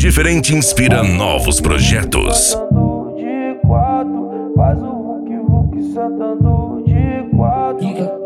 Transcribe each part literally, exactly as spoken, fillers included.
diferente inspira novos projetos. De quatro, faz o vuki vuki sentando de quatro.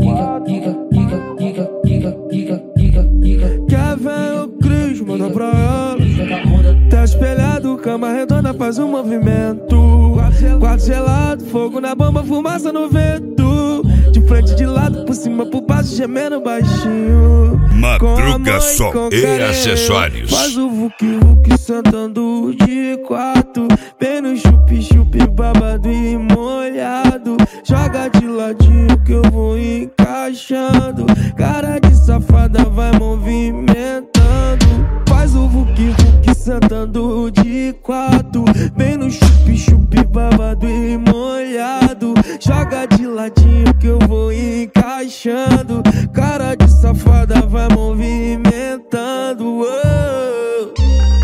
Quer ver o Cris, manda pra ela. Tá espelhado, cama redonda, faz um movimento. Quarto gelado, fogo na bomba, fumaça no vento. De frente, de lado, por cima, por baixo, gemendo baixinho. Madruga Só e Acessórios. Faz o vuki vuki sentando de quatro. Bem no chupi chupi, babado e molhado. Joga de ladinho que eu vou encaixando. Cara de safada vai movimentando. Faz o vuki vuki sentando de quatro. Bem no chupi chupi, babado e molhado. Joga de ladinho que eu vou encaixando. Cara de safada vai movimentando. Oh.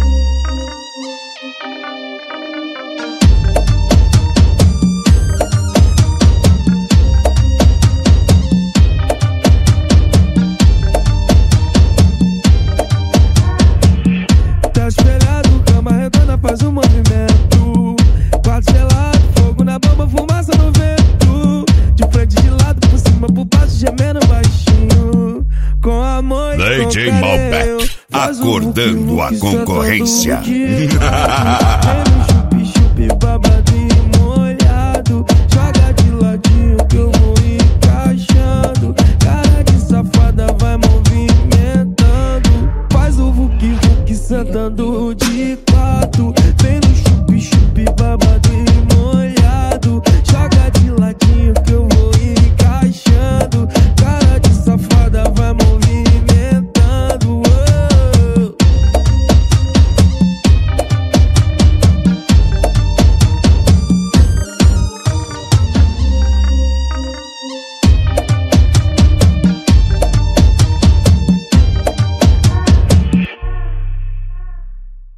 Tá espelhado, cama redonda, faz um movimento. Quarto gelado, fogo na bomba, fumaça no vento. De frente, de lado, por cima, por baixo, gemendo baixinho. Com amor e D J Malbec, acordando a concorrência. Chupi, chupi, babado e molhado. Joga de ladinho que eu vou encaixando. Cara de safada vai movimentando. Faz o vuki vuki sentando de quatro. Vem no chupi, chupi, babado e molhado.